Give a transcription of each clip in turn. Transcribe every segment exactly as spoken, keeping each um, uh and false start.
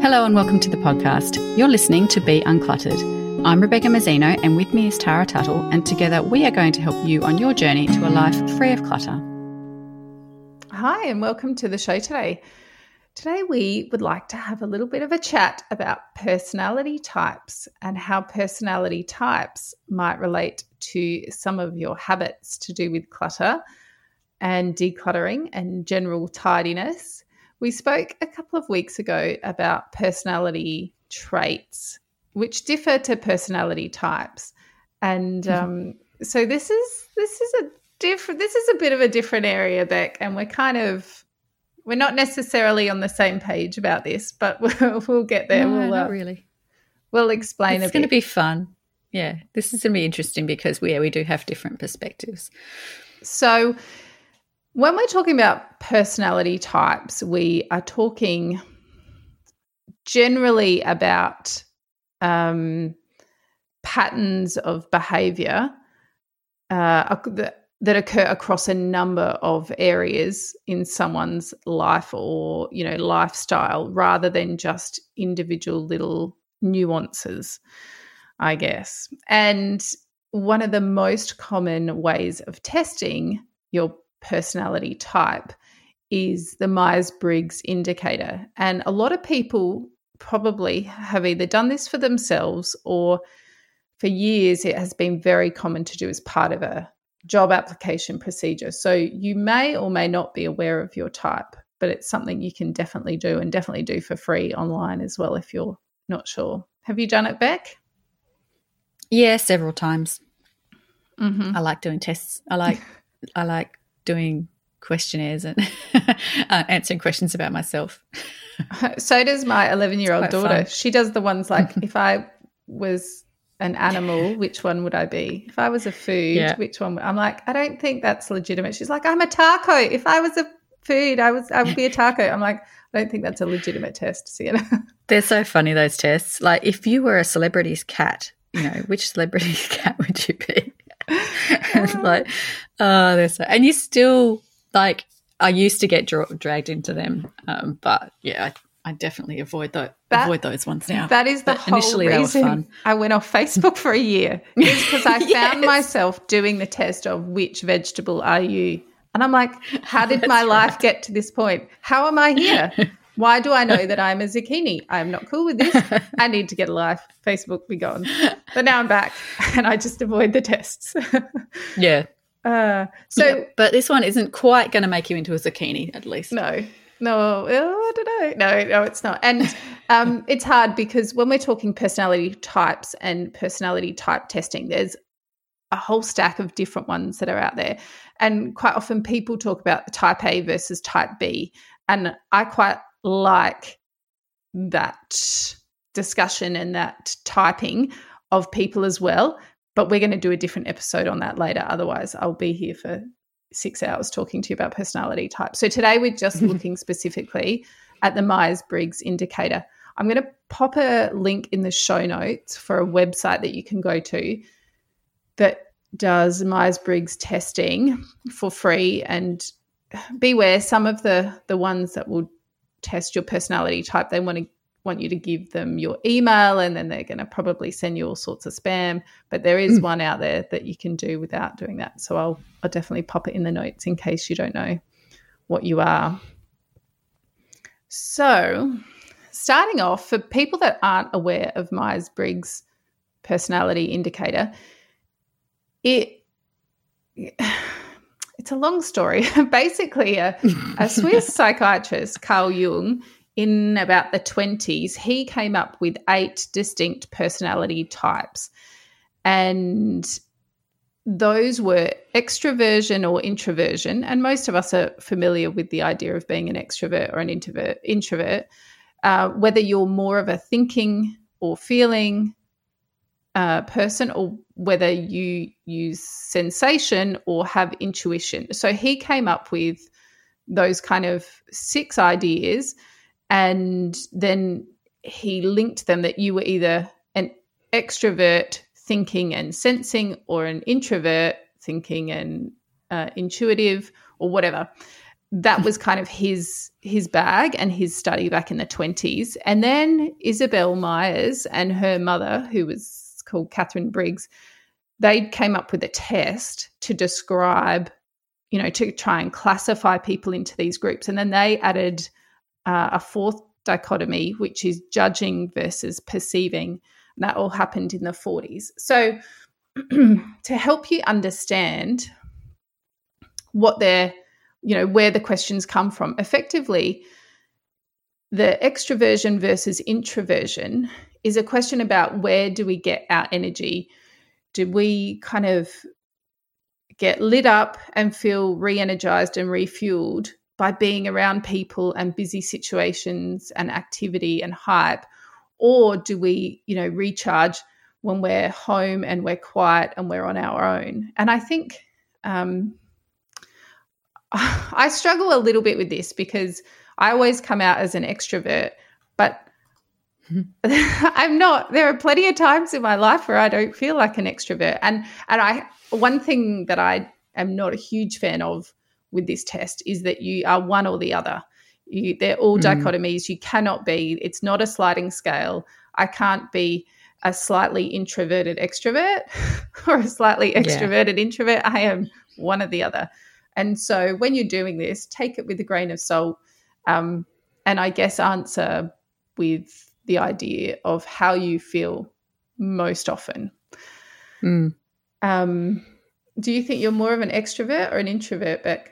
Hello and welcome to the podcast. You're listening to Be Uncluttered. I'm Rebecca Mazzino and with me is Tara Tuttle, and together we are going to help you on your journey to a life free of clutter. Hi and welcome to the show today. Today we would like to have a little bit of a chat about personality types and how personality types might relate to some of your habits to do with clutter and decluttering and general tidiness. We spoke a couple of weeks ago about personality traits, which differ to personality types. And um, so this is this is a different this is a bit of a different area, Beck, and we're kind of we're not necessarily on the same page about this, but we'll, we'll get there. No, we'll, not uh, really. We'll explain it's a bit. It's going to be fun. Yeah, this is going to be interesting because we yeah, we do have different perspectives. So when we're talking about personality types, we are talking generally about um, patterns of behaviour uh, that, that occur across a number of areas in someone's life or, you know, lifestyle, rather than just individual little nuances, I guess. And one of the most common ways of testing your personality type is the Myers-Briggs indicator. And a lot of people probably have either done this for themselves or for years it has been very common to do as part of a job application procedure. So you may or may not be aware of your type, but it's something you can definitely do and definitely do for free online as well if you're not sure. Have you done it, Beck? Yeah, several times. Mm-hmm. I like doing tests. I like I like doing questionnaires and uh, answering questions about myself. So does my eleven-year-old daughter. Fun. She does the ones like, if I was an animal, which one would I be? If I was a food, yeah. which one? I'm like, I don't think that's legitimate. She's like, I'm a taco. If I was a food, I was I would be a taco. I'm like, I don't think that's a legitimate test, Sienna. They're so funny, those tests. Like, if you were a celebrity's cat, you know, which celebrity's cat would you be? And like, oh, they're so, and you still like. I used to get dra- dragged into them, um, but yeah, I, I definitely avoid those. That, avoid those ones now. That is the but whole initially reason they were fun. I went off Facebook for a year. Is because I yes. found myself doing the test of which vegetable are you, and I'm like, how did my right. life get to this point? How am I here? Why do I know that I'm a zucchini? I'm not cool with this. I need to get a life. Facebook be gone. But now I'm back, and I just avoid the tests. yeah. Uh, so, yeah, but this one isn't quite going to make you into a zucchini, at least. No, no, oh, I don't know. No, no, it's not. And um, it's hard because when we're talking personality types and personality type testing, there's a whole stack of different ones that are out there. And quite often people talk about the type A versus type B. And I quite like that discussion and that typing of people as well. But we're going to do a different episode on that later. Otherwise, I'll be here for six hours talking to you about personality types. So today we're just looking specifically at the Myers-Briggs indicator. I'm going to pop a link in the show notes for a website that you can go to that does Myers-Briggs testing for free. And beware, some of the, the ones that will test your personality type, they want to want you to give them your email, and then they're going to probably send you all sorts of spam. But there is mm. one out there that you can do without doing that. So I'll, I'll definitely pop it in the notes in case you don't know what you are. So starting off, for people that aren't aware of Myers-Briggs personality indicator, it it's a long story. Basically, a, a Swiss psychiatrist, Carl Jung, in about the twenties, he came up with eight distinct personality types. And those were extroversion or introversion. And most of us are familiar with the idea of being an extrovert or an introvert. introvert. Uh, whether you're more of a thinking or feeling uh, person, or whether you use sensation or have intuition. So he came up with those kind of six ideas. And then he linked them that you were either an extrovert thinking and sensing or an introvert thinking and uh, intuitive or whatever. that was kind of his his bag and his study back in the twenties. And then Isabel Myers and her mother, who was called Catherine Briggs, they came up with a test to describe, you know, to try and classify people into these groups. And then they added uh, a fourth dichotomy, which is judging versus perceiving. And that all happened in the forties. So to help you understand what they're, you know, where the questions come from, effectively, the extroversion versus introversion is a question about where do we get our energy? Do we kind of get lit up and feel re-energized and refueled by being around people and busy situations and activity and hype? Or do we, you know, recharge when we're home and we're quiet and we're on our own? And I think um, I struggle a little bit with this because I always come out as an extrovert, but I'm not. There are plenty of times in my life where I don't feel like an extrovert. And and I one thing that I am not a huge fan of with this test is that you are one or the other. You, they're all mm. dichotomies. You cannot be. It's not a sliding scale. I can't be a slightly introverted extrovert or a slightly extroverted yeah. introvert. I am one or the other. And so when you're doing this, take it with a grain of salt, um, and I guess answer with the idea of how you feel most often. Mm. Um, do you think you're more of an extrovert or an introvert, Beck?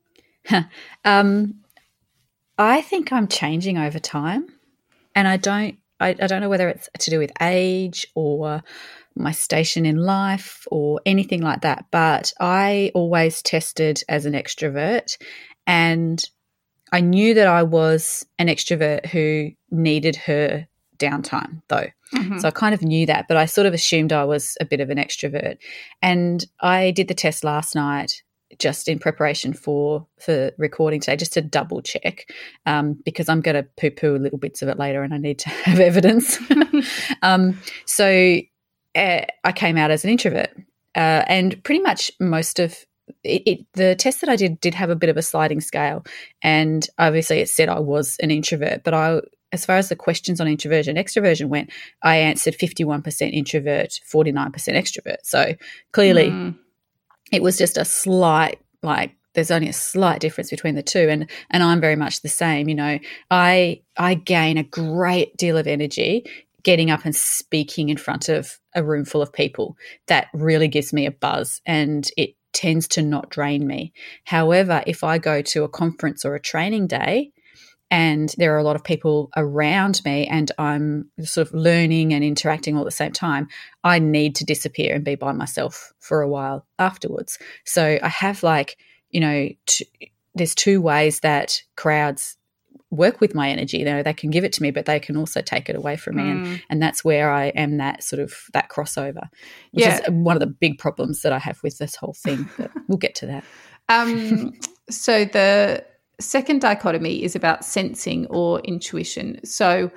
um, I think I'm changing over time, and I don't. I, I don't know whether it's to do with age or my station in life or anything like that, but I always tested as an extrovert, and I knew that I was an extrovert who needed her downtime though. Mm-hmm. So I kind of knew that, but I sort of assumed I was a bit of an extrovert. And I did the test last night just in preparation for for recording today, just to double check, um, because I'm going to poo-poo little bits of it later and I need to have evidence. um, so uh, I came out as an introvert, uh, and pretty much most of it, it, the test that I did did have a bit of a sliding scale, and obviously it said I was an introvert, but I, as far as the questions on introversion, extroversion went, I answered fifty-one percent introvert, forty-nine percent extrovert. So clearly mm. it was just a slight, like there's only a slight difference between the two, and and I'm very much the same. You know, I I gain a great deal of energy getting up and speaking in front of a room full of people. That really gives me a buzz, and it tends to not drain me. However, if I go to a conference or a training day and there are a lot of people around me and I'm sort of learning and interacting all at the same time, I need to disappear and be by myself for a while afterwards. So I have like, you know, t- there's two ways that crowds work with my energy. You know, they can give it to me, but they can also take it away from me. Mm. And, and that's where I am that sort of that crossover, which yeah. is one of the big problems that I have with this whole thing. But we'll get to that. Um, so the second dichotomy is about sensing or intuition. So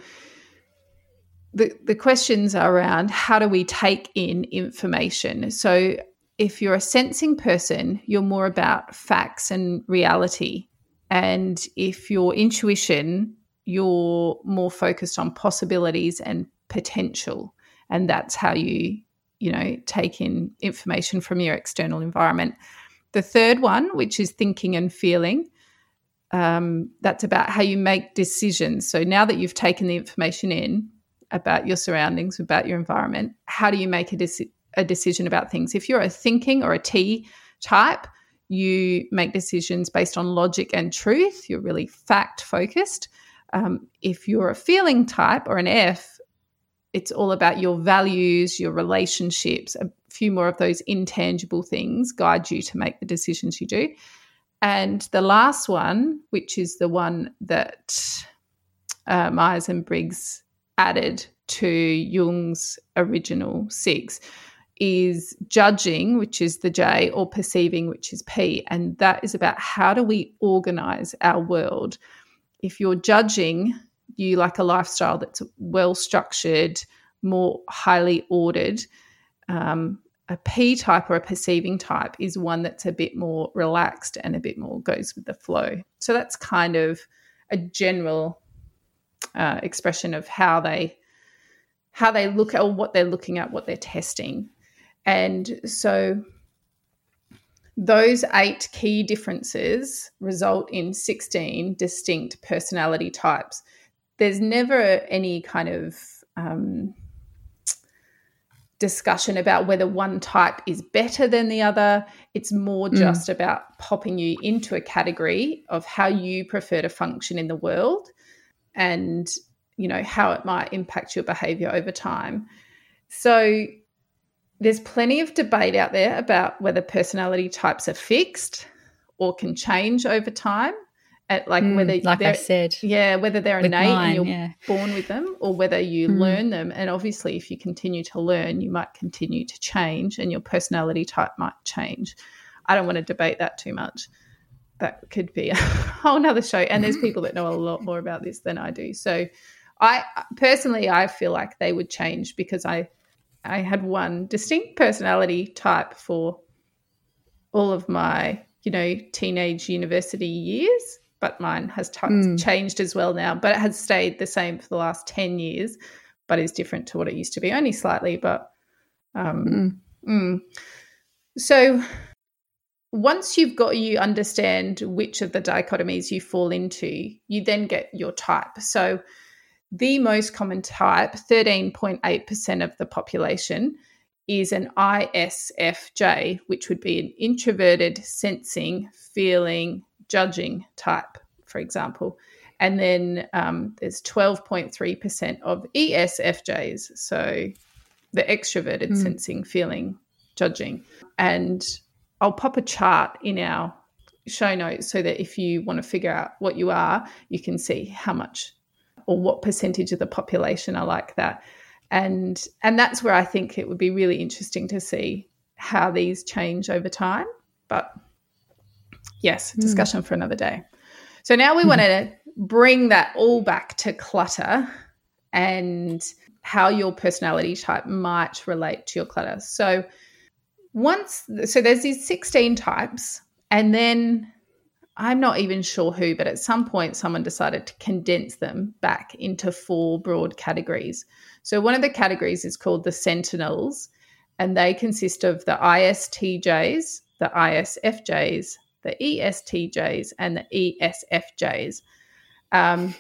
the the questions are around how do we take in information. So if you're a sensing person, you're more about facts and reality. And if you're intuition, you're more focused on possibilities and potential. And that's how you, you know, take in information from your external environment. The third one, which is thinking and feeling, um, that's about how you make decisions. So now that you've taken the information in about your surroundings, about your environment, how do you make a, deci- a decision about things? If you're a thinking or a T type, you make decisions based on logic and truth. You're really fact-focused. Um, if you're a feeling type or an F, it's all about your values, your relationships. A few more of those intangible things guide you to make the decisions you do. And the last one, which is the one that uh, Myers and Briggs added to Jung's original six, is judging, which is the J, or perceiving, which is P. And that is about how do we organize our world. If you're judging, you like a lifestyle that's well structured, more highly ordered, um, a P type or a perceiving type is one that's a bit more relaxed and a bit more goes with the flow. So that's kind of a general uh, expression of how they how they look at or what they're looking at, what they're testing. And so those eight key differences result in sixteen distinct personality types. There's never any kind of um, discussion about whether one type is better than the other. It's more just mm. about popping you into a category of how you prefer to function in the world and, you know, how it might impact your behaviour over time. So there's plenty of debate out there about whether personality types are fixed or can change over time. At like mm, whether like I said, yeah, whether they're innate mine, and you're yeah. born with them, or whether you mm. learn them. And obviously, if you continue to learn, you might continue to change, and your personality type might change. I don't want to debate that too much. That could be a whole nother show. And there's people that know a lot more about this than I do. So, I personally, I feel like they would change because I, I had one distinct personality type for all of my, you know, teenage university years. But mine has t- mm. changed as well now, but it has stayed the same for the last ten years, but is different to what it used to be, only slightly. But um, mm. Mm. So once you've got, you understand which of the dichotomies you fall into, you then get your type. So the most common type, thirteen point eight percent of the population, is an I S F J, which would be an introverted, sensing, feeling, judging type, for example. And then um, there's twelve point three percent of E S F Js, so the extroverted, mm. sensing, feeling, judging. And I'll pop a chart in our show notes so that if you want to figure out what you are, you can see how much or what percentage of the population are like that. And and that's where I think it would be really interesting to see how these change over time. But yes, discussion mm. for another day. So now we mm. want to bring that all back to clutter and how your personality type might relate to your clutter. So once, so there's these sixteen types, and then I'm not even sure who, but at some point someone decided to condense them back into four broad categories. So one of the categories is called the Sentinels, and they consist of the I S T Js, the I S F Js, the E S T Js, and the E S F Js. Um,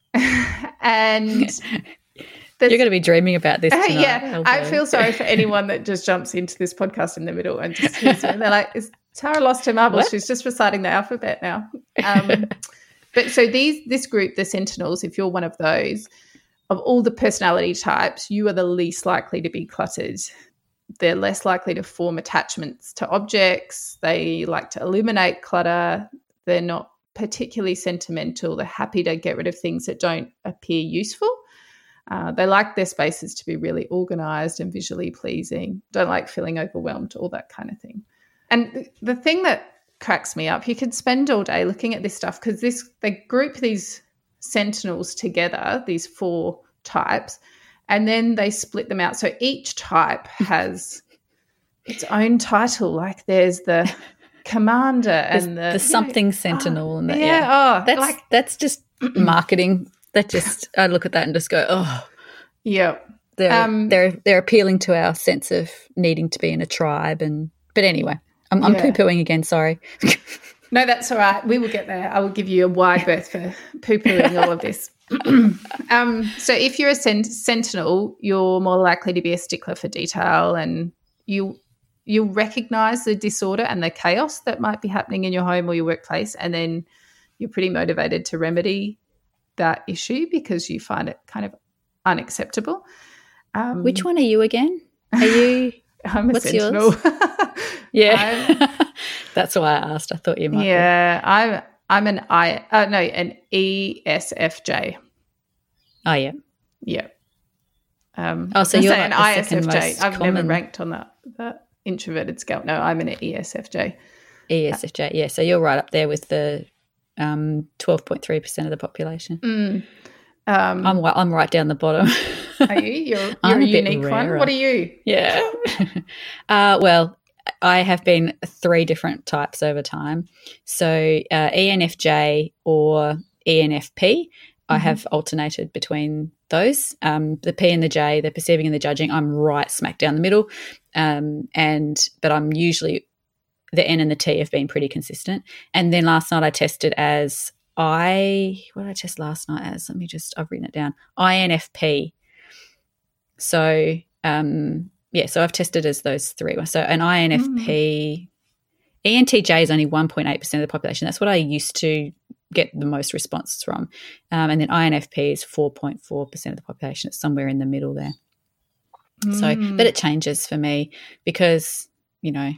and you're going to be dreaming about this tonight. Yeah, I feel sorry for anyone that just jumps into this podcast in the middle and just hears me. They're like, is Tara lost her marbles? What? She's just reciting the alphabet now. Um, but so these this group, the Sentinels, if you're one of those, of all the personality types, you are the least likely to be cluttered. They're less likely to form attachments to objects. They like to eliminate clutter. They're not particularly sentimental. They're happy to get rid of things that don't appear useful. Uh, they like their spaces to be really organised and visually pleasing. Don't like feeling overwhelmed, all that kind of thing. And the thing that cracks me up, you could spend all day looking at this stuff because this they group these sentinels together, these four types, and then they split them out. So each type has its own title. Like there's the commander and the, the something know, sentinel. Oh, and the, yeah, yeah. Oh, that's like, that's just marketing. That just I look at that and just go, oh, yeah. They're um, they're they're appealing to our sense of needing to be in a tribe. And but anyway, I'm, I'm yeah. poo-pooing again. Sorry. No, that's all right. We will get there. I will give you a wide berth for poo-pooing all of this. um, so if you're a sent- sentinel, you're more likely to be a stickler for detail, and you you recognise the disorder and the chaos that might be happening in your home or your workplace, and then you're pretty motivated to remedy that issue because you find it kind of unacceptable. Um, Which one are you again? Are you? I'm a what's sentinel. Yours? Yeah, that's why I asked. I thought you might. Yeah, be. I'm. I'm an I. Uh, no, an E S F J. Oh yeah, yeah. Um, oh, so you're like an I S F J. I've common. never ranked on that that introverted scale. No, I'm an E S F J. E S F J. Yeah, so you're right up there with the um, twelve point three percent of the population. Mm. Um, I'm I'm right down the bottom. Are you? You're, you're a, a unique one. What are you? Yeah. uh, well, I have been three different types over time. So uh, E N F J or E N F P, mm-hmm. I have alternated between those. Um, the P and the J, the perceiving and the judging, I'm right smack down the middle. Um, and but I'm usually the N and the T have been pretty consistent. And then last night I tested as I what did I test last night as? Let me just I've written it down. I N F P. So um, yeah, so I've tested as those three. So an I N F P, mm. E N T J is only one point eight percent of the population. That's what I used to get the most responses from. Um, and then I N F P is four point four percent of the population. It's somewhere in the middle there. Mm. So, but it changes for me because, you know,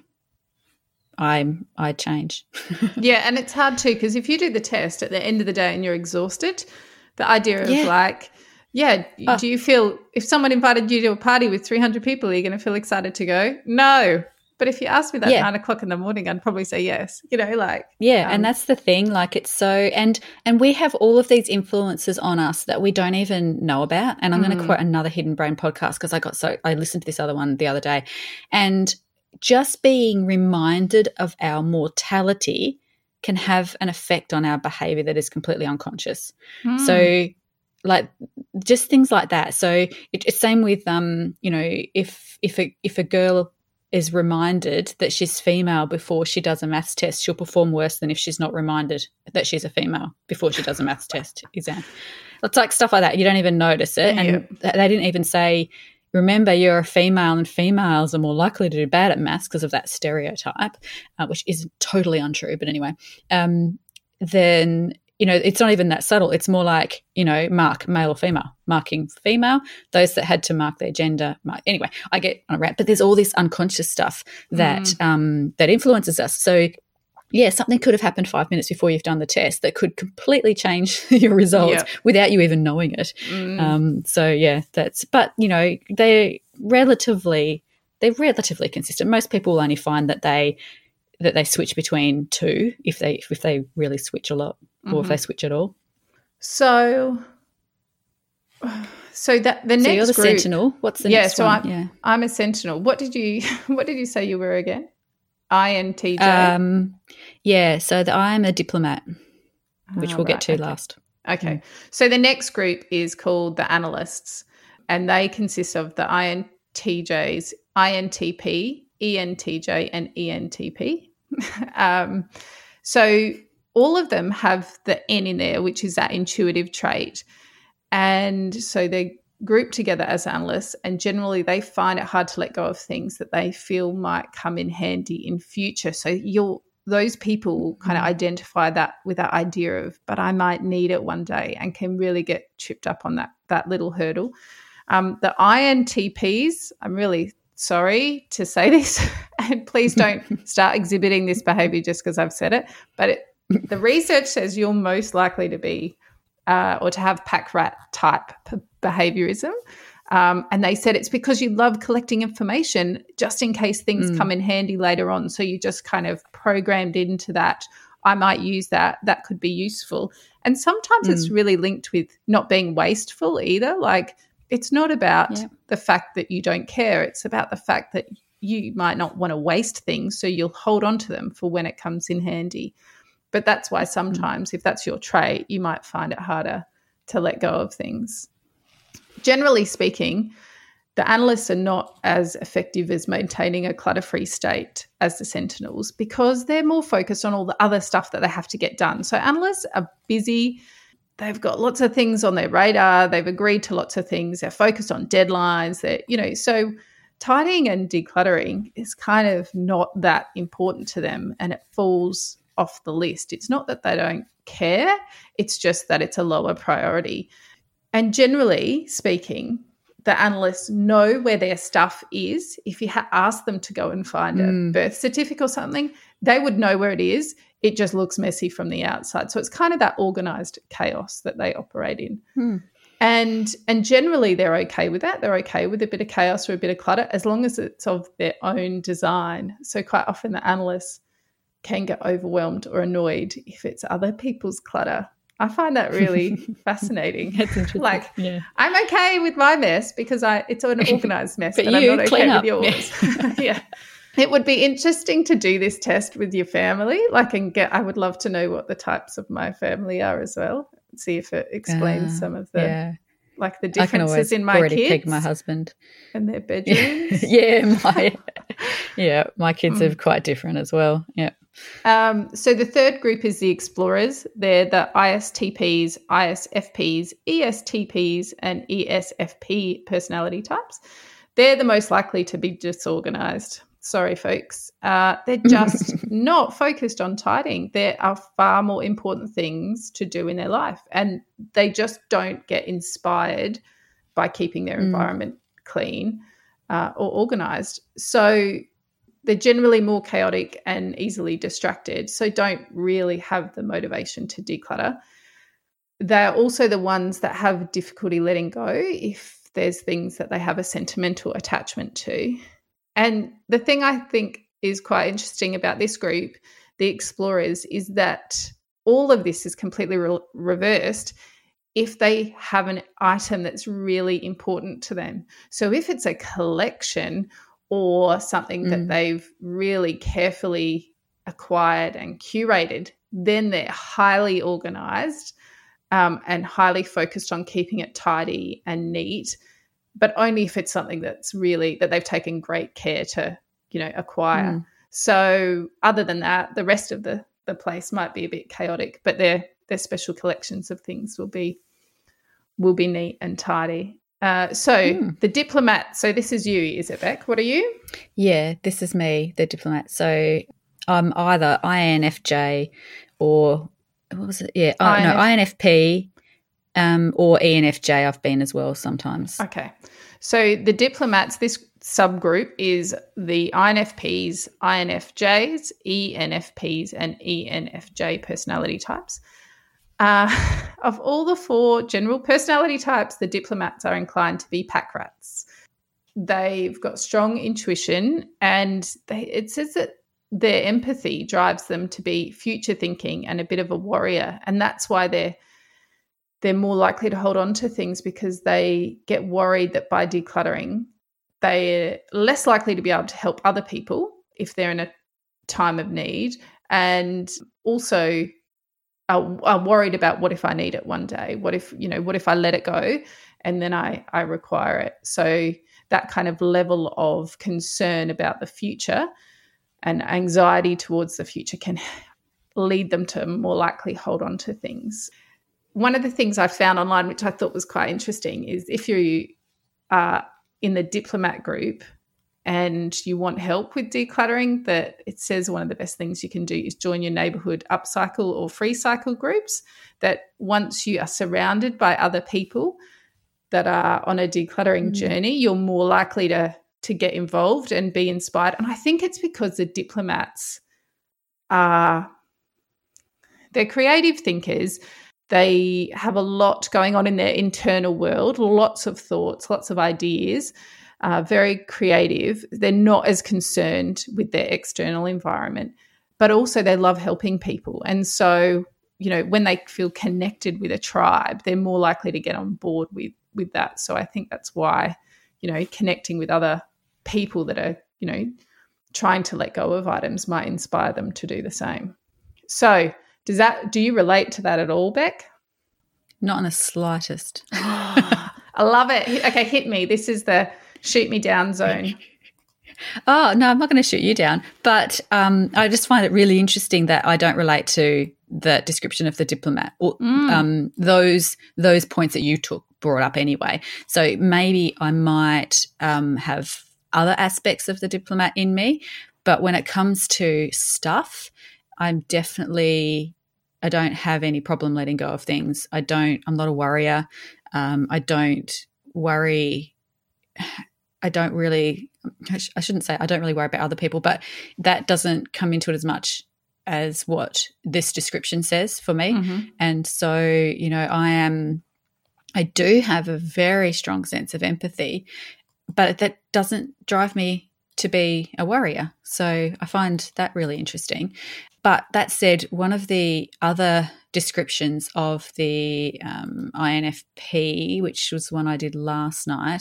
I'm I change. Yeah, and it's hard too because if you do the test at the end of the day and you're exhausted, the idea of yeah. like, yeah, oh. do you feel if someone invited you to a party with three hundred people, are you going to feel excited to go? No. But if you asked me that yeah. at nine o'clock in the morning, I'd probably say yes. You know, like yeah, um, and that's the thing. Like it's so, and and we have all of these influences on us that we don't even know about. And I'm mm. going to quote another Hidden Brain podcast because I got so I listened to this other one the other day, and just being reminded of our mortality can have an effect on our behavior that is completely unconscious. Mm. So like just things like that. So it, it's same with, um, you know, if if a, if a girl is reminded that she's female before she does a maths test, she'll perform worse than if she's not reminded that she's a female before she does a maths test exam. It's like stuff like that. You don't even notice it. And yeah. they didn't even say, remember, you're a female and females are more likely to do bad at maths because of that stereotype, uh, which is totally untrue. But anyway, um, then, you know, it's not even that subtle. It's more like, you know, mark male or female, marking female, those that had to mark their gender. Mark. Anyway, I get on a rant, but there's all this unconscious stuff that mm. um, that influences us. So, yeah, something could have happened five minutes before you've done the test that could completely change your results yeah. without you even knowing it. Mm. Um, so, yeah, that's – but, you know, they're relatively – they're relatively consistent. Most people will only find that they that they switch between two if they if they really switch a lot mm-hmm. or if they switch at all. So so that the next so you're the group, Sentinel. What's the yeah, next so one? I'm, yeah, I'm a Sentinel. What did you what did you say you were again? I N T J. Um, yeah, so the, I'm a diplomat, which oh, we'll right, get to okay. last. Okay. Mm. So the next group is called the Analysts, and they consist of the I N T Js, I N T P, E N T J, and E N T P. um, so all of them have the N in there, which is that intuitive trait. And so they're grouped together as analysts, and generally they find it hard to let go of things that they feel might come in handy in future. So you'll those people will kind of identify that with that idea of, but I might need it one day, and can really get tripped up on that that little hurdle. Um, the I N T Ps, I'm really sorry to say this, and please don't start exhibiting this behavior just because I've said it, but it, the research says you're most likely to be uh, or to have pack rat type p- behaviorism. Um, and they said it's because you love collecting information just in case things mm. come in handy later on. So you just kind of programmed into that. I might use that. That could be useful. And sometimes mm. it's really linked with not being wasteful either. Like it's not about yeah. the fact that you don't care. It's about the fact that you might not want to waste things, so you'll hold on to them for when it comes in handy. But that's why sometimes mm. if that's your trait, you might find it harder to let go of things. Generally speaking, the analysts are not as effective as maintaining a clutter-free state as the Sentinels because they're more focused on all the other stuff that they have to get done. So analysts are busy. They've got lots of things on their radar. They've agreed to lots of things. They're focused on deadlines. They're, you know, so tidying and decluttering is kind of not that important to them, and it falls off the list. It's not that they don't care. It's just that it's a lower priority. And generally speaking, the analysts know where their stuff is. If you ha- ask them to go and find mm. a birth certificate or something, they would know where it is. It just looks messy from the outside. So it's kind of that organised chaos that they operate in. Mm. And and generally they're okay with that. They're okay with a bit of chaos or a bit of clutter as long as it's of their own design. So quite often the analysts can get overwhelmed or annoyed if it's other people's clutter. I find that really fascinating. That's interesting. Like, yeah. I'm okay with my mess because I it's an organised mess, but, but you I'm not clean okay up. with yours. yeah. It would be interesting to do this test with your family. Like, and get, I would love to know what the types of my family are as well. See if it explains Uh, some of the, yeah. like the I can always differences in my already kids peg my husband. and their bedrooms. yeah, my yeah, my kids Mm. are quite different as well. Yeah. Um, so the third group is the explorers. They're the I S T Ps, I S F Ps, E S T Ps, and E S F P personality types. They're the most likely to be disorganized. Sorry, folks. Uh, they're just not focused on tidying. There are far more important things to do in their life, and they just don't get inspired by keeping their Mm. environment clean uh, or organized. So they're generally more chaotic and easily distracted, so don't really have the motivation to declutter. They're also the ones that have difficulty letting go if there's things that they have a sentimental attachment to. And the thing I think is quite interesting about this group, the explorers, is that all of this is completely re- reversed if they have an item that's really important to them. So if it's a collection or something mm. that they've really carefully acquired and curated, then they're highly organised um, and highly focused on keeping it tidy and neat, but only if it's something that's really, that they've taken great care to, you know, acquire. Mm. So other than that, the rest of the, the place might be a bit chaotic, but their their special collections of things will be will be neat and tidy. Uh, so mm. the diplomat, so this is you, is it, Beck? What are you? Yeah, this is me, the diplomat. So I'm either I N F J or, what was it? Yeah, I N F- no, I N F P um, or E N F J I've been as well sometimes. Okay. So the diplomats, this subgroup is the I N F Ps, I N F Js, E N F Ps, and E N F J personality types. Uh, of all the four general personality types, the diplomats are inclined to be pack rats. They've got strong intuition, and they, it says that their empathy drives them to be future thinking and a bit of a warrior, and that's why they're they're more likely to hold on to things, because they get worried that by decluttering, they're less likely to be able to help other people if they're in a time of need, and also are, are worried about, what if I need it one day? What if, you know, what if I let it go and then I, I require it? So that kind of level of concern about the future and anxiety towards the future can lead them to more likely hold on to things. One of the things I found online, which I thought was quite interesting, is if you are in the diplomat group and you want help with decluttering, that it says one of the best things you can do is join your neighbourhood upcycle or free cycle groups, that once you are surrounded by other people that are on a decluttering mm-hmm. journey, you're more likely to, to get involved and be inspired. And I think it's because the diplomats are, they're creative thinkers. They have a lot going on in their internal world, lots of thoughts, lots of ideas, uh, very creative. They're not as concerned with their external environment, but also they love helping people. And so, you know, when they feel connected with a tribe, they're more likely to get on board with, with that. So I think that's why, you know, connecting with other people that are, you know, trying to let go of items might inspire them to do the same. So Does that, do you relate to that at all, Beck? Not in the slightest. I love it. Okay, hit me. This is the shoot me down zone. Oh, no, I'm not going to shoot you down. But um, I just find it really interesting that I don't relate to the description of the diplomat or mm. um, those those points that you took brought up anyway. So maybe I might um, have other aspects of the diplomat in me. But when it comes to stuff, I'm definitely... I don't have any problem letting go of things. I don't, I'm not a worrier. Um, I don't worry. I don't really, I, sh- I shouldn't say I don't really worry about other people, but that doesn't come into it as much as what this description says for me. Mm-hmm. And so, you know, I am, I do have a very strong sense of empathy, but that doesn't drive me to be a worrier. So I find that really interesting. But that said, one of the other descriptions of the um, I N F P, which was one I did last night,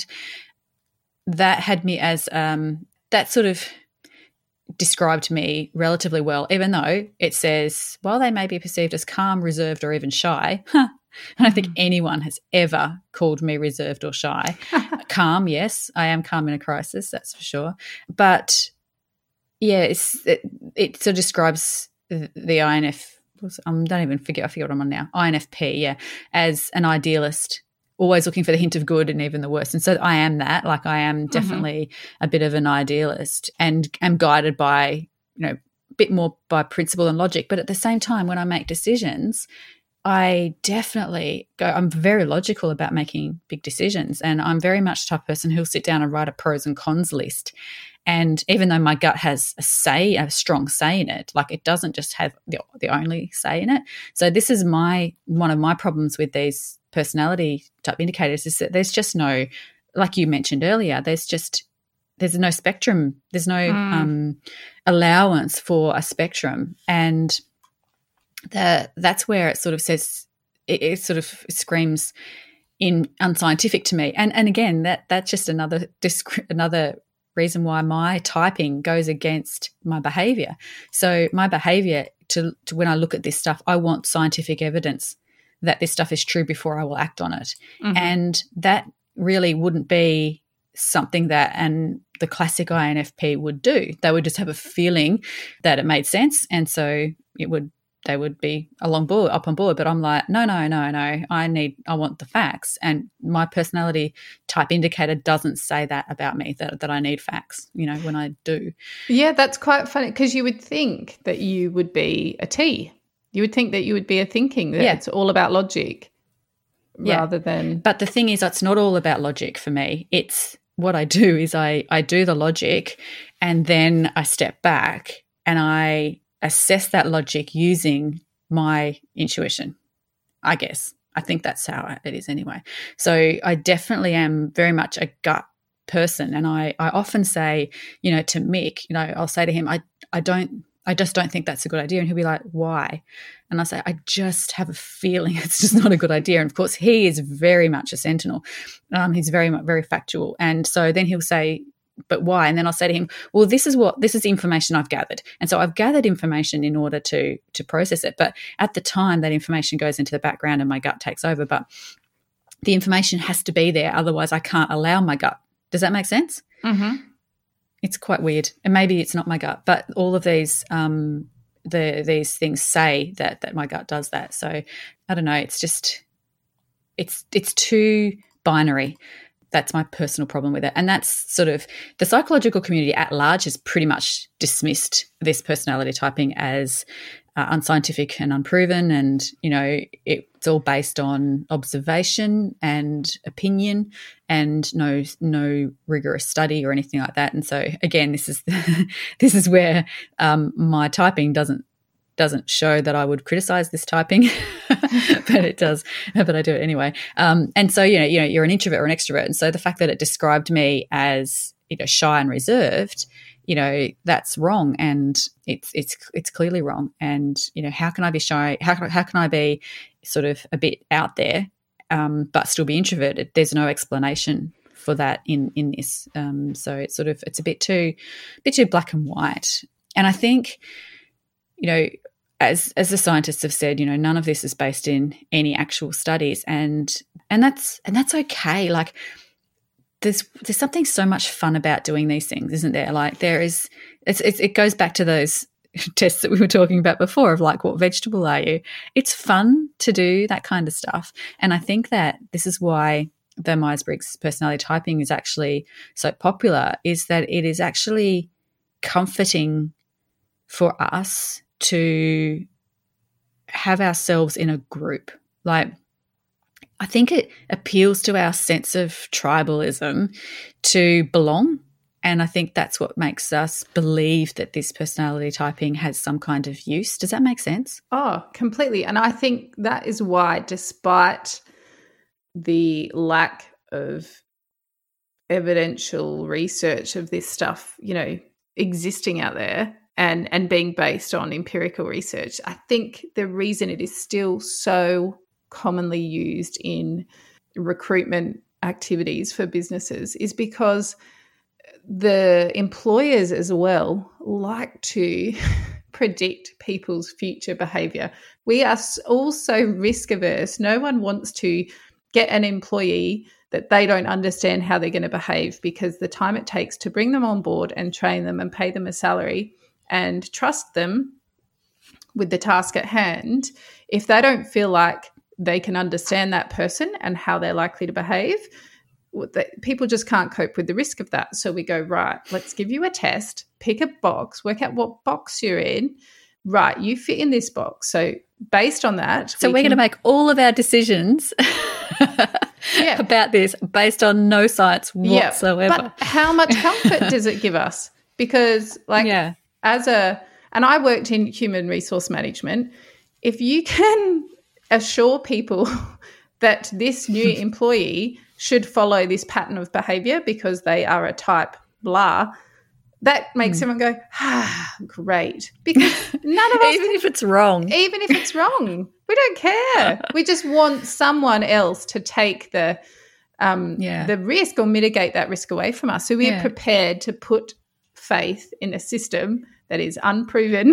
that had me as um, that sort of described me relatively well, even though it says, while they may be perceived as calm, reserved, or even shy, huh, I don't think anyone has ever called me reserved or shy. Calm, yes, I am calm in a crisis, that's for sure. But, yeah, it's, it, it sort of describes the, the I N F, I don't even forget, I forget what I'm on now, I N F P, yeah, as an idealist, always looking for the hint of good and even the worst. And so I am that, like I am definitely mm-hmm. a bit of an idealist and am guided by, you know, a bit more by principle and logic. But at the same time, when I make decisions, I definitely go, I'm very logical about making big decisions, and I'm very much the type of person who'll sit down and write a pros and cons list. And even though my gut has a say, a strong say in it, like it doesn't just have the, the only say in it. So this is my one of my problems with these personality type indicators is that there's just no, like you mentioned earlier, there's just there's no spectrum, there's no mm. um, allowance for a spectrum, and the, that's where it sort of says it, it sort of screams in unscientific to me. And and again, that that's just another another. reason why my typing goes against my behavior. So my behavior to, to when I look at this stuff, I want scientific evidence that this stuff is true before I will act on it. Mm-hmm. And that really wouldn't be something that and the classic I N F P would do. They would just have a feeling that it made sense, and so it would they would be along board, up on board. But I'm like, no, no, no, no. I need, I want the facts. And my personality type indicator doesn't say that about me, that, that I need facts, you know, when I do. Yeah, that's quite funny because you would think that you would be a T. You would think that you would be a thinking, that yeah. it's all about logic yeah. rather than. But the thing is, it's not all about logic for me. It's what I do is I, I do the logic and then I step back and I assess that logic using my intuition, I guess. I think that's how it is anyway. So I definitely am very much a gut person, and I, I often say, you know, to Mick, you know, I'll say to him, I, I don't, I just don't think that's a good idea. And he'll be like, why? And I say, I just have a feeling it's just not a good idea. And of course, he is very much a sentinel. Um, he's very, very factual. And so then he'll say, but why? And then I'll say to him, well, this is what, this is the information I've gathered. And so I've gathered information in order to, to process it. But at the time that information goes into the background and my gut takes over, but the information has to be there. Otherwise I can't allow my gut. Does that make sense? Mm-hmm. It's quite weird. And maybe it's not my gut, but all of these, um, the, these things say that, that my gut does that. So I don't know. It's just, it's, it's too binary. That's my personal problem with it. And that's sort of the psychological community at large has pretty much dismissed this personality typing as uh, unscientific and unproven. And, you know, it, it's all based on observation and opinion and no no rigorous study or anything like that. And so, again, this is this is where um, my typing doesn't doesn't show that I would criticize this typing, but it does, but I do it anyway. Um, and so, you know, you know, you're an introvert or an extrovert. And so the fact that it described me as, you know, shy and reserved, you know, that's wrong. And it's, it's, it's clearly wrong. And, you know, how can I be shy? How can, how can I be sort of a bit out there, um, but still be introverted? There's no explanation for that in, in this. Um, so it's sort of, it's a bit too, a bit too black and white. And I think, you know, as as the scientists have said, you know, none of this is based in any actual studies, and and that's and that's okay. Like there's there's something so much fun about doing these things, isn't there? Like there is, it's, it's it goes back to those tests that we were talking about before of like, what vegetable are you? It's fun to do that kind of stuff, and I think that this is why the Myers-Briggs personality typing is actually so popular. Is that it is actually comforting for us to have ourselves in a group. Like, I think it appeals to our sense of tribalism to belong, and I think that's what makes us believe that this personality typing has some kind of use. Does that make sense? Oh, completely. And I think that is why, despite the lack of evidential research of this stuff, you know, existing out there and and being based on empirical research. I think the reason it is still so commonly used in recruitment activities for businesses is because the employers as well like to predict people's future behavior. We are also risk averse. No one wants to get an employee that they don't understand how they're going to behave, because the time it takes to bring them on board and train them and pay them a salary and trust them with the task at hand, if they don't feel like they can understand that person and how they're likely to behave, people just can't cope with the risk of that. So we go, right, let's give you a test, pick a box, work out what box you're in. Right, you fit in this box. So based on that. So we we're can... going to make all of our decisions yeah. about this based on no science whatsoever. Yeah, but how much comfort does it give us? Because like yeah. as a, and I worked in human resource management, if you can assure people that this new employee should follow this pattern of behavior because they are a type blah, that makes mm. everyone go, ah, great. Because none of us... even if it's wrong. Even if it's wrong. We don't care. We just want someone else to take the um, yeah. the risk or mitigate that risk away from us. So we're yeah. prepared to put faith in a system that is unproven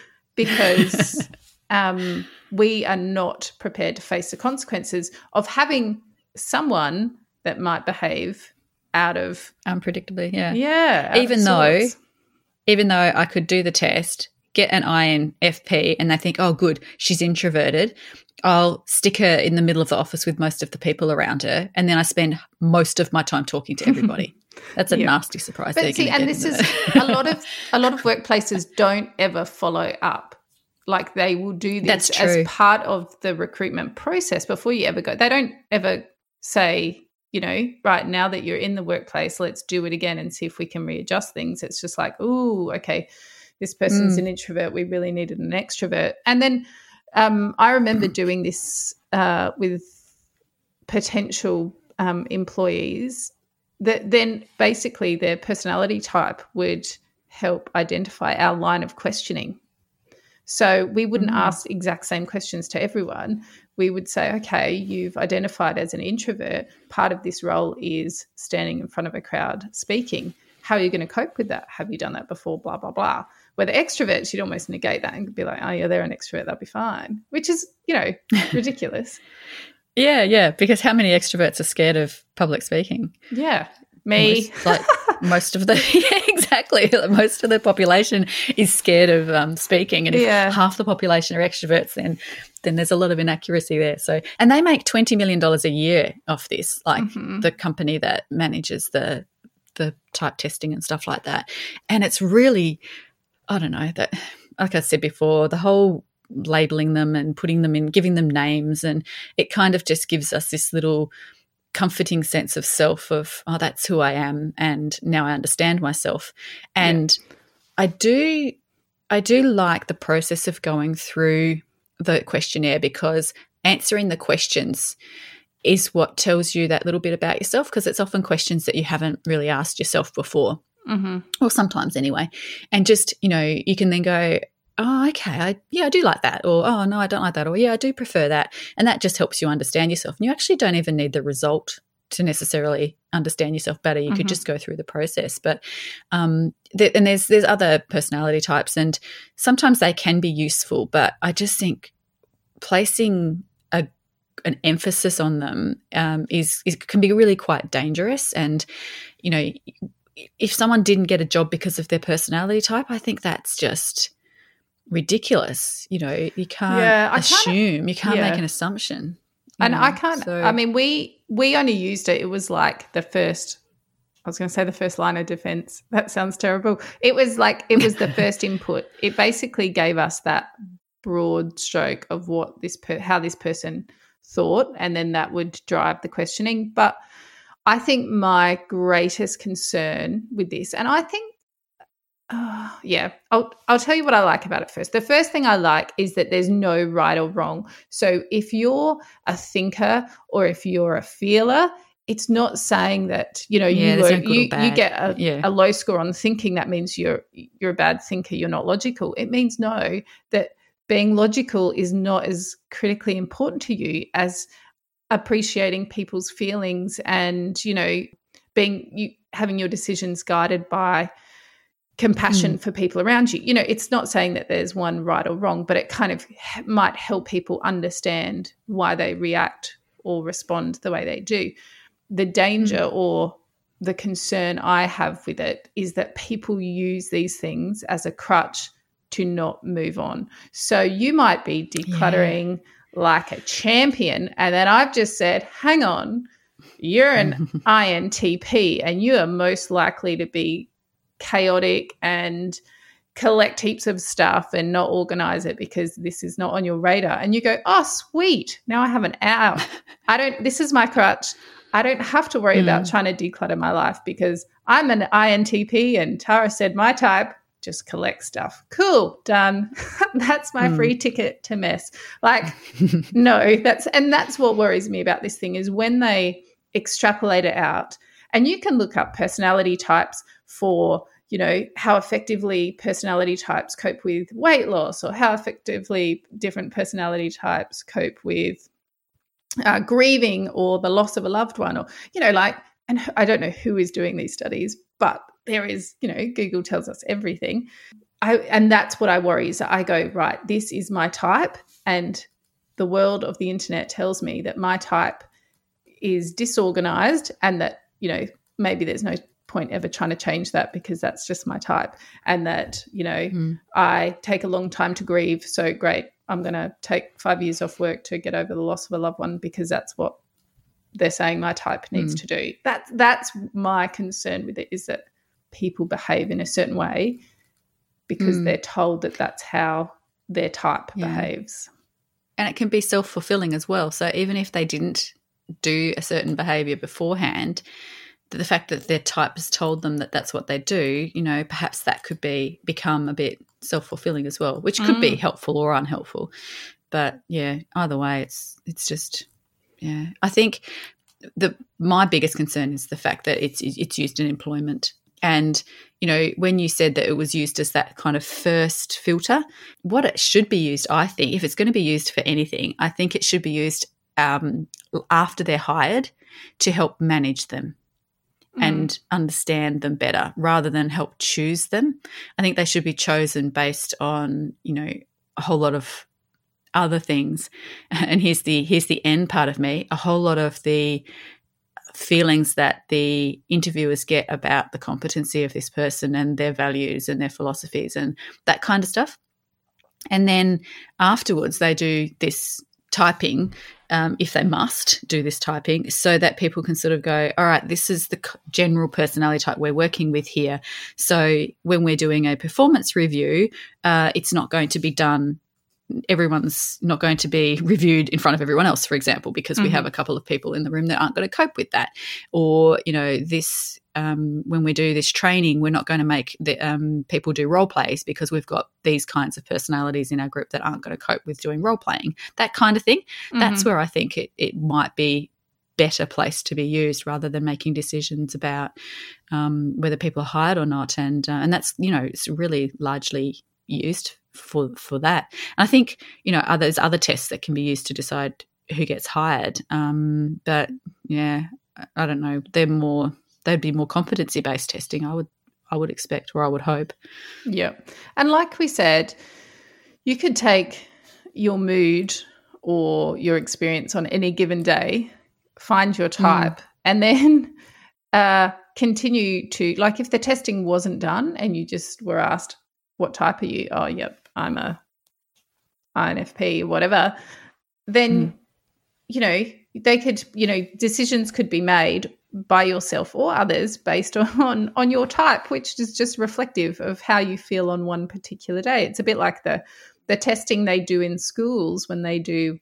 because um, we are not prepared to face the consequences of having someone that might behave out of unpredictably, yeah, yeah. Even though, even though I could do the test, get an I N F P, and they think, oh, good, she's introverted. I'll stick her in the middle of the office with most of the people around her, and then I spend most of my time talking to everybody. That's a yeah. nasty surprise. But see, and this is a lot of a lot of workplaces don't ever follow up. Like they will do this as part of the recruitment process before you ever go. They don't ever say, you know, right now that you're in the workplace, let's do it again and see if we can readjust things. It's just like, oh, okay, this person's mm. an introvert. We really needed an extrovert. And then um, I remember doing this uh, with potential um, employees that then basically their personality type would help identify our line of questioning. So we wouldn't mm. ask exact same questions to everyone. We would say, okay, you've identified as an introvert. Part of this role is standing in front of a crowd speaking. How are you going to cope with that? Have you done that before? Blah, blah, blah. Where the extroverts, you'd almost negate that and be like, oh, yeah, they're an extrovert. That'll be fine, which is, you know, ridiculous. Yeah, yeah, because how many extroverts are scared of public speaking? Yeah, me. Most, like most of the yeah, exactly. Most of the population is scared of um, speaking, and if yeah. half the population are extroverts, then then there's a lot of inaccuracy there. So, and they make twenty million dollars a year off this, like mm-hmm. the company that manages the the type testing and stuff like that. And it's really, I don't know, that like I said before, the whole labeling them and putting them in, giving them names, and it kind of just gives us this little comforting sense of self of, oh, that's who I am, and now I understand myself. And yeah. I do I do like the process of going through the questionnaire, because answering the questions is what tells you that little bit about yourself, because it's often questions that you haven't really asked yourself before, mm-hmm. or sometimes anyway. And just, you know, you can then go, oh, okay, I, yeah, I do like that, or oh, no, I don't like that, or yeah, I do prefer that. And that just helps you understand yourself. And you actually don't even need the result to necessarily understand yourself better. You mm-hmm. could just go through the process. But um, th- and there's there's other personality types, and sometimes they can be useful, but I just think placing a an emphasis on them um, is, is can be really quite dangerous. And, you know, if someone didn't get a job because of their personality type, I think that's just ridiculous. You know, you can't yeah, assume, you can't yeah. make an assumption. And know? I can't, so, I mean, we, we only used it. It was like the first, I was going to say the first line of defense. That sounds terrible. It was like, it was the first input. It basically gave us that broad stroke of what this, per, how this person thought, and then that would drive the questioning. But I think my greatest concern with this, and I think, uh, yeah, I'll I'll tell you what I like about it first. The first thing I like is that there's no right or wrong. So if you're a thinker or if you're a feeler, it's not saying that, you know, Yeah, you there's were, no good or you, you bad. get a, Yeah. a low score on thinking. That means you're you're a bad thinker. You're not logical. It means no, that being logical is not as critically important to you as appreciating people's feelings and, you know, being you having your decisions guided by compassion Mm. for people around you. You know, it's not saying that there's one right or wrong, but it kind of h- might help people understand why they react or respond the way they do. The danger Mm. or the concern I have with it is that people use these things as a crutch to not move on. So you might be decluttering like a champion, and then I've just said, hang on, you're an I N T P and you are most likely to be chaotic and collect heaps of stuff and not organize it because this is not on your radar. And you go, oh, sweet. Now I have an out. I don't, this is my crutch. I don't have to worry mm. about trying to declutter my life because I'm an I N T P and Tara said my type, just collect stuff. Cool, done. That's my mm. free ticket to mess. Like, no, that's, and that's what worries me about this thing is when they extrapolate it out. And you can look up personality types for, you know, how effectively personality types cope with weight loss or how effectively different personality types cope with uh, grieving or the loss of a loved one or, you know, like, and I don't know who is doing these studies, but there is, you know, Google tells us everything. I, and that's what I worry is that I go, right, this is my type and the world of the internet tells me that my type is disorganized and that, you know, maybe there's no point ever trying to change that because that's just my type and that, you know, mm. I take a long time to grieve. So great, I'm going to take five years off work to get over the loss of a loved one because that's what they're saying my type needs mm. to do. That, that's my concern with it is that people behave in a certain way because mm. they're told that that's how their type yeah. behaves. And it can be self-fulfilling as well. So even if they didn't do a certain behaviour beforehand, the fact that their type has told them that that's what they do, you know, perhaps that could be become a bit self-fulfilling as well, which could mm. be helpful or unhelpful. But yeah, either way, it's it's just yeah. I think the my biggest concern is the fact that it's it's used in employment. And, you know, when you said that it was used as that kind of first filter, what it should be used, I think, if it's going to be used for anything, I think it should be used um, after they're hired to help manage them. Mm. And understand them better rather than help choose them. I think they should be chosen based on, you know, a whole lot of other things. And here's the here's the end part of me, a whole lot of the feelings that the interviewers get about the competency of this person and their values and their philosophies and that kind of stuff. And then afterwards they do this typing, um, if they must do this typing, so that people can sort of go, all right, this is the general personality type we're working with here. So when we're doing a performance review, uh, it's not going to be done, everyone's not going to be reviewed in front of everyone else, for example, because mm-hmm. we have a couple of people in the room that aren't going to cope with that. Or, you know, this um, when we do this training, we're not going to make the, um, people do role plays because we've got these kinds of personalities in our group that aren't going to cope with doing role playing, that kind of thing. Mm-hmm. That's where I think it, it might be better place to be used rather than making decisions about um, whether people are hired or not. And uh, and that's, you know, it's really largely used for for that. And I think, you know, uh, there's other tests that can be used to decide who gets hired. Um, but, yeah, I don't know. They're more – they'd be more competency-based testing, I would I would expect, or I would hope. Yeah. And like we said, you could take your mood or your experience on any given day, find your type, mm. and then uh, continue to – like if the testing wasn't done and you just were asked, what type are you? Oh, yep, I'm a I N F P, whatever. Then, mm. you know, they could – you know, decisions could be made by yourself or others based on on your type, which is just reflective of how you feel on one particular day. It's a bit like the the testing they do in schools when they do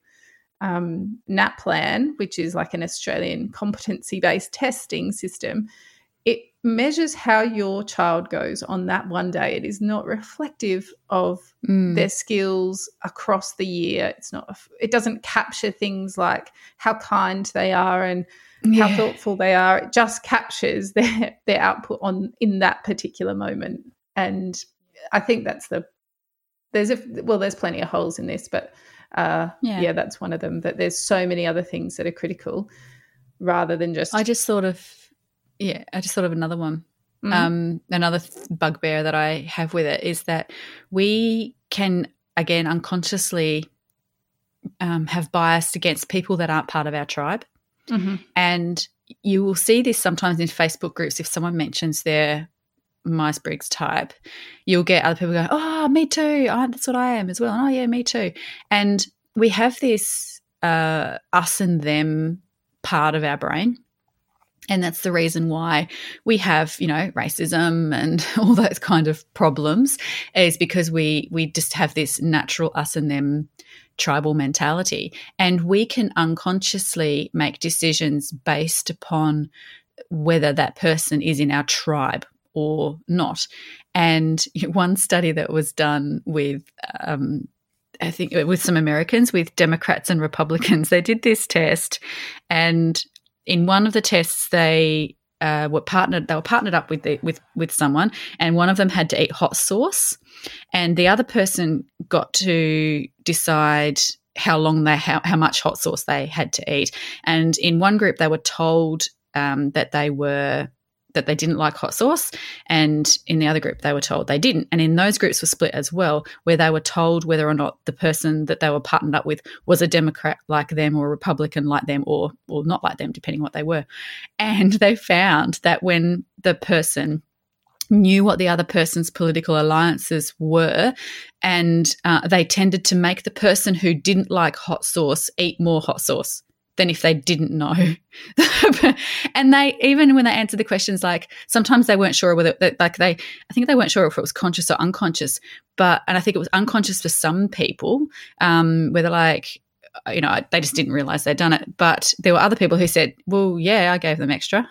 um, NAPLAN, which is like an Australian competency-based testing system. It measures how your child goes on that one day. It is not reflective of Mm. their skills across the year. It's not, it doesn't capture things like how kind they are and Yeah. how thoughtful they are. It just captures their, their output on in that particular moment. And I think that's the, there's a, well, there's plenty of holes in this, but uh, Yeah. yeah, that's one of them, that there's so many other things that are critical rather than just. I just thought of, yeah, I just thought of another one. Mm. Um, another th- bugbear that I have with it is that we can, again, unconsciously um, have bias against people that aren't part of our tribe. Mm-hmm. And you will see this sometimes in Facebook groups. If someone mentions their Myers-Briggs type, you'll get other people going, oh, me too. Oh, that's what I am as well. And, oh, yeah, me too. And we have this uh, us and them part of our brain. And that's the reason why we have, you know, racism and all those kind of problems, is because we we just have this natural us and them tribal mentality. And we can unconsciously make decisions based upon whether that person is in our tribe or not. And one study that was done with um, I think with some Americans, with Democrats and Republicans, they did this test, and in one of the tests, they uh, were partnered. They were partnered up with the, with with someone, and one of them had to eat hot sauce, and the other person got to decide how long they how, how much hot sauce they had to eat. And in one group, they were told um, that they were that they didn't like hot sauce, and in the other group they were told they didn't. And in those groups were split as well, where they were told whether or not the person that they were partnered up with was a Democrat like them or a Republican like them, or or not like them, depending what they were. And they found that when the person knew what the other person's political alliances were, and uh, they tended to make the person who didn't like hot sauce eat more hot sauce than if they didn't know. And they, even when they answered the questions, like sometimes they weren't sure whether, like they, I think they weren't sure if it was conscious or unconscious, but, and I think it was unconscious for some people, um, where they're like, you know, they just didn't realize they'd done it. But there were other people who said, well, yeah, I gave them extra.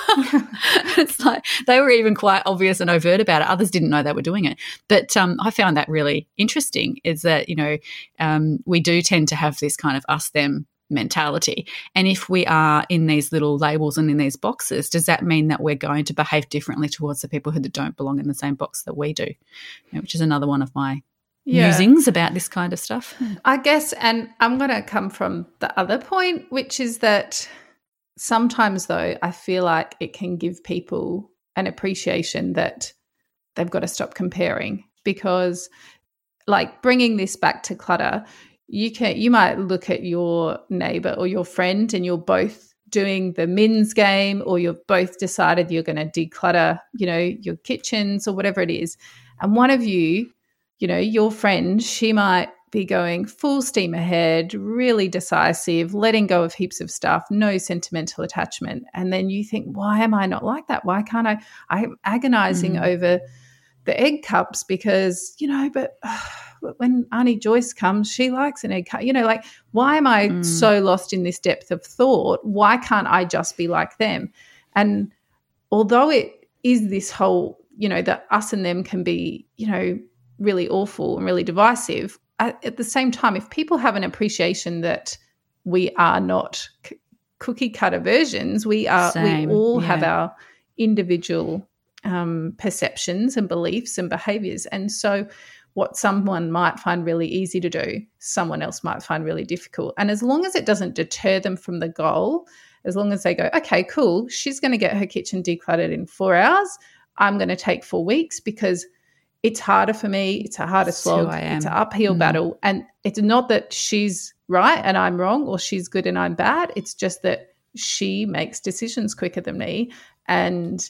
It's like they were even quite obvious and overt about it. Others didn't know they were doing it. But um, I found that really interesting, is that, you know, um, we do tend to have this kind of us-them mentality. And if we are in these little labels and in these boxes, does that mean that we're going to behave differently towards the people who don't belong in the same box that we do? You know, which is another one of my yeah. musings about this kind of stuff. I guess, and I'm going to come from the other point, which is that sometimes, though, I feel like it can give people an appreciation that they've got to stop comparing, because, like, bringing this back to clutter, you can you might look at your neighbor or your friend and you're both doing the Mins game, or you've both decided you're going to declutter, you know, your kitchens or whatever it is. And one of you, you know, your friend, she might be going full steam ahead, really decisive, letting go of heaps of stuff, no sentimental attachment. And then you think, why am I not like that? Why can't I? I'm agonizing mm. over the egg cups because, you know, but uh, when Auntie Joyce comes, she likes an egg cup. You know, like, why am I mm. so lost in this depth of thought? Why can't I just be like them? And although it is this whole, you know, that us and them can be, you know, really awful and really divisive, at, at the same time, if people have an appreciation that we are not c- cookie cutter versions, we are, Same. we all yeah. have our individual um, perceptions and beliefs and behaviors. And so what someone might find really easy to do, someone else might find really difficult. And as long as it doesn't deter them from the goal, as long as they go, okay, cool, she's going to get her kitchen decluttered in four hours, I'm going to take four weeks because it's harder for me, it's a harder slog, it's an uphill mm. battle. And it's not that she's right and I'm wrong, or she's good and I'm bad. It's just that she makes decisions quicker than me. And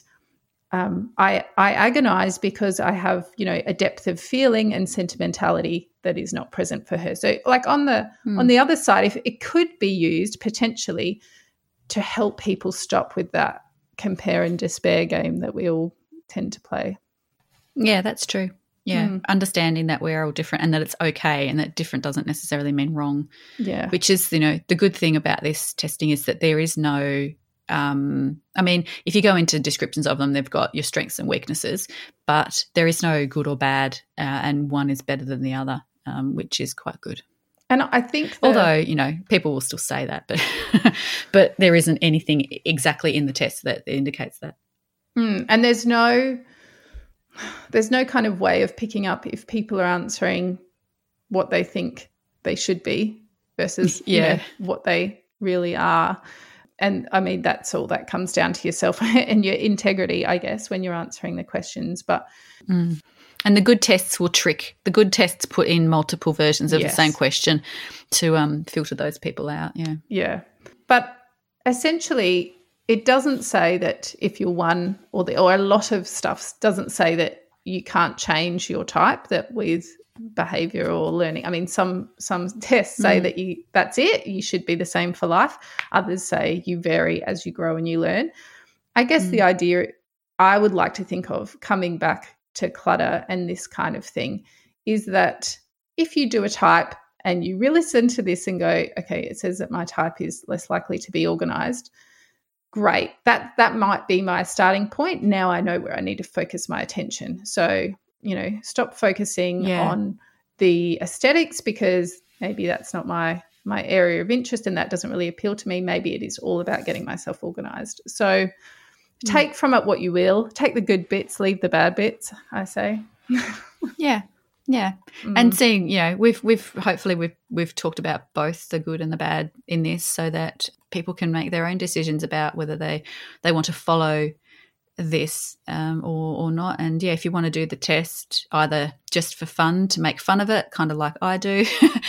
um, I, I agonize because I have, you know, a depth of feeling and sentimentality that is not present for her. So like on the mm. on the other side, if it could be used potentially to help people stop with that compare and despair game that we all tend to play. Yeah, that's true. Yeah, mm. understanding that we're all different and that it's okay, and that different doesn't necessarily mean wrong. Yeah. Which is, you know, the good thing about this testing is that there is no um, I mean, if you go into descriptions of them, they've got your strengths and weaknesses, but there is no good or bad, uh, and one is better than the other, um, which is quite good. And I think the- although, you know, people will still say that, but but there isn't anything exactly in the test that indicates that. Mm, and there's no there's no kind of way of picking up if people are answering what they think they should be versus yeah. you know, what they really are. And I mean, that's all that comes down to yourself and your integrity, I guess, when you're answering the questions. But mm. And the good tests will trick. The good tests put in multiple versions of yes. the same question to um, filter those people out. Yeah. Yeah. But essentially, it doesn't say that if you're one or the, or a lot of stuff doesn't say that you can't change your type, that with behavior or learning. I mean, some some tests say mm. that you that's it. You should be the same for life. Others say you vary as you grow and you learn. I guess mm. the idea I would like to think of coming back to clutter and this kind of thing is that if you do a type and you really listen to this and go, okay, it says that my type is less likely to be organised, great. That that might be my starting point. Now I know where I need to focus my attention. So, you know, stop focusing yeah. on the aesthetics because maybe that's not my my area of interest and that doesn't really appeal to me. Maybe it is all about getting myself organised. So take from it what you will. Take the good bits, leave the bad bits, I say. yeah. Yeah. Mm. And seeing, you know, we've we've hopefully we've we've talked about both the good and the bad in this so that people can make their own decisions about whether they, they want to follow this um, or or not. And yeah, if you want to do the test either just for fun to make fun of it, kind of like I do,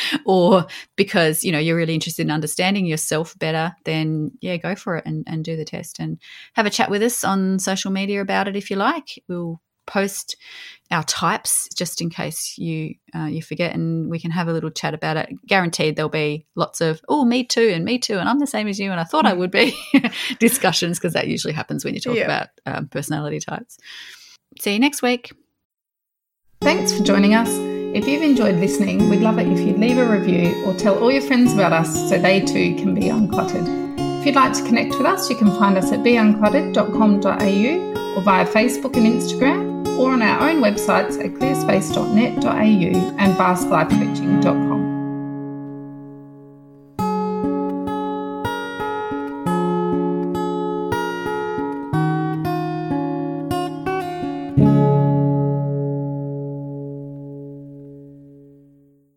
or because, you know, you're really interested in understanding yourself better, then yeah, go for it and, and do the test and have a chat with us on social media about it if you like. We'll post our types just in case you uh, you forget and we can have a little chat about it. Guaranteed there'll be lots of, oh, me too and me too and I'm the same as you and I thought I would be discussions because that usually happens when you talk yeah. about um, personality types. See you next week. Thanks for joining us. If you've enjoyed listening, we'd love it if you'd leave a review or tell all your friends about us so they too can be uncluttered. If you'd like to connect with us, you can find us at be uncluttered dot com dot a u or via Facebook and Instagram, or on our own websites at clearspace dot net dot a u and bask live coaching dot com.